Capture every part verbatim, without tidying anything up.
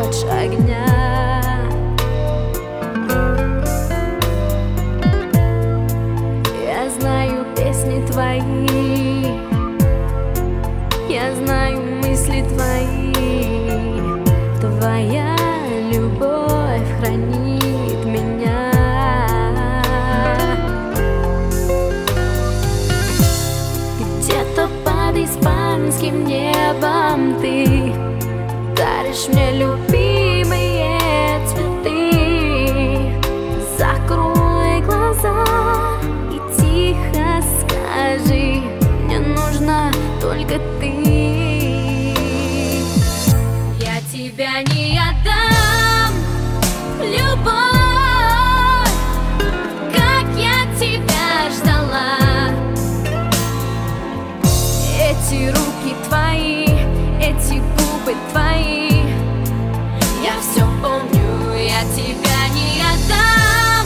ночь огня. Я знаю песни твои, я знаю мысли твои. Твоя любовь хранит меня. Где-то под испанским небом ты даришь мне любимые цветы. Закрой глаза и тихо скажи: мне нужна только ты. Я тебя не отдам, любовь, как я тебя ждала. Эти руки твои, эти губы твои, я все помню. Я тебя не отдам,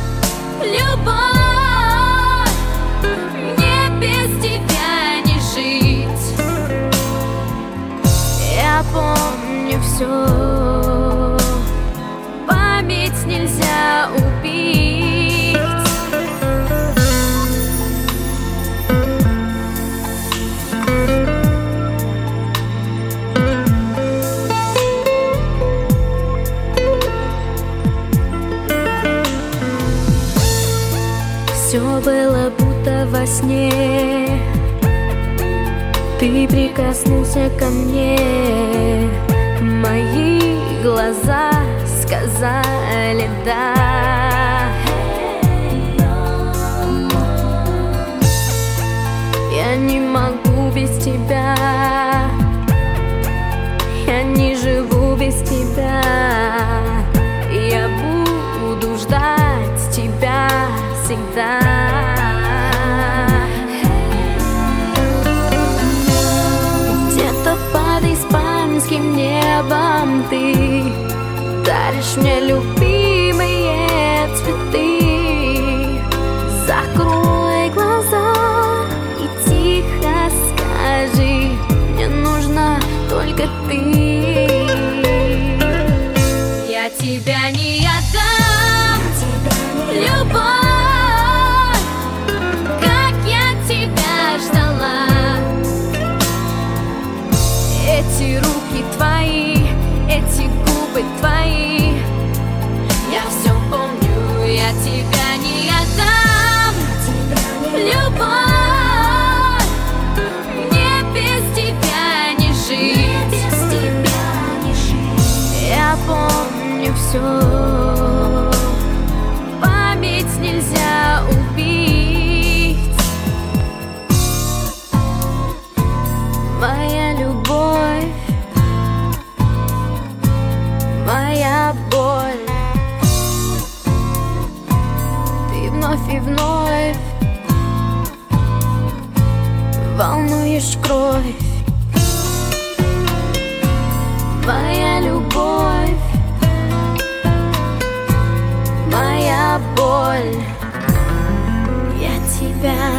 любовь, мне без тебя не жить. Я помню все, память нельзя убить. Все было будто во сне, ты прикоснулся ко мне, мои глаза сказали да. Я не могу без тебя, я не живу без тебя. Я буду ждать тебя всегда. Где-то под испанским небом ты даришь мне любимые цветы. Закрой глаза и тихо скажи: мне нужна только ты. Я тебя не отдам, любовь, как я тебя ждала. Эти руки твои, эти губы твои, я все помню. Я тебя не отдам, любовь, мне без тебя не жить. Я помню все, память нельзя убить. Моя любовь, моя боль, ты вновь и вновь волнуешь кровь. Моя любовь, моя боль, я тебя